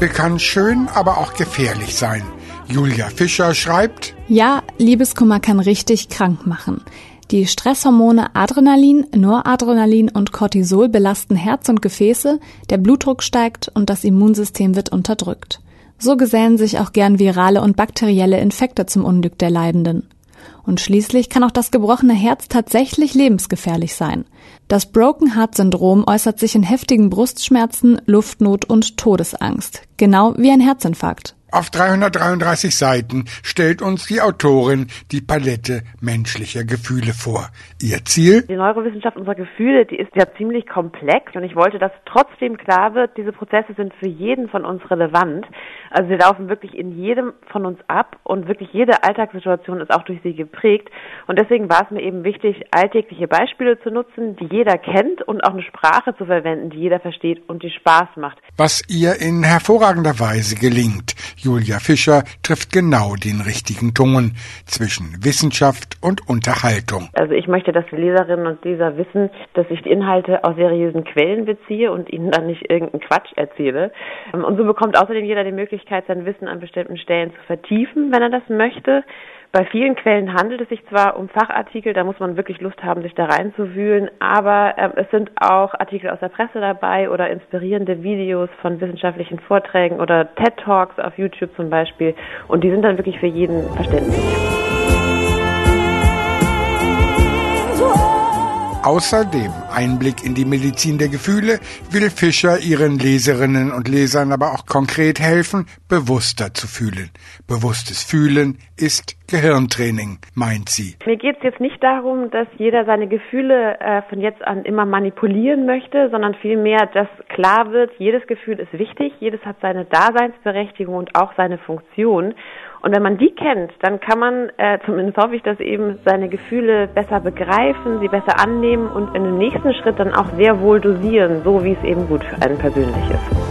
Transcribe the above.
Liebe kann schön, aber auch gefährlich sein. Julia Fischer schreibt: Ja, Liebeskummer kann richtig krank machen. Die Stresshormone Adrenalin, Noradrenalin und Cortisol belasten Herz und Gefäße, der Blutdruck steigt und das Immunsystem wird unterdrückt. So gesellen sich auch gern virale und bakterielle Infekte zum Unglück der Leidenden. Und schließlich kann auch das gebrochene Herz tatsächlich lebensgefährlich sein. Das Broken Heart Syndrom äußert sich in heftigen Brustschmerzen, Luftnot und Todesangst. Genau wie ein Herzinfarkt. Auf 333 Seiten stellt uns die Autorin die Palette menschlicher Gefühle vor. Ihr Ziel? Die Neurowissenschaft unserer Gefühle, die ist ja ziemlich komplex und ich wollte, dass trotzdem klar wird, diese Prozesse sind für jeden von uns relevant. Also sie laufen wirklich in jedem von uns ab und wirklich jede Alltagssituation ist auch durch sie geprägt. Und deswegen war es mir eben wichtig, alltägliche Beispiele zu nutzen, die jeder kennt und auch eine Sprache zu verwenden, die jeder versteht und die Spaß macht. Was ihr in hervorragender Weise gelingt. Julia Fischer trifft genau den richtigen Ton zwischen Wissenschaft und Unterhaltung. Also ich möchte, dass die Leserinnen und Leser wissen, dass ich die Inhalte aus seriösen Quellen beziehe und ihnen dann nicht irgendeinen Quatsch erzähle. Und so bekommt außerdem jeder die Möglichkeit, sein Wissen an bestimmten Stellen zu vertiefen, wenn er das möchte. Bei vielen Quellen handelt es sich zwar um Fachartikel, da muss man wirklich Lust haben, sich da reinzuwühlen, aber es sind auch Artikel aus der Presse dabei oder inspirierende Videos von wissenschaftlichen Vorträgen oder TED-Talks auf YouTube zum Beispiel und die sind dann wirklich für jeden verständlich. Außerdem Einblick in die Medizin der Gefühle will Fischer ihren Leserinnen und Lesern aber auch konkret helfen, bewusster zu fühlen. Bewusstes Fühlen ist Gehirntraining, meint sie. Mir geht es jetzt nicht darum, dass jeder seine Gefühle von jetzt an immer manipulieren möchte, sondern vielmehr, dass klar wird, jedes Gefühl ist wichtig, jedes hat seine Daseinsberechtigung und auch seine Funktion. Und wenn man die kennt, dann kann man, zumindest hoffe ich, dass eben seine Gefühle besser begreifen, sie besser annehmen und in dem nächsten Schritt dann auch sehr wohl dosieren, so wie es eben gut für einen persönlich ist.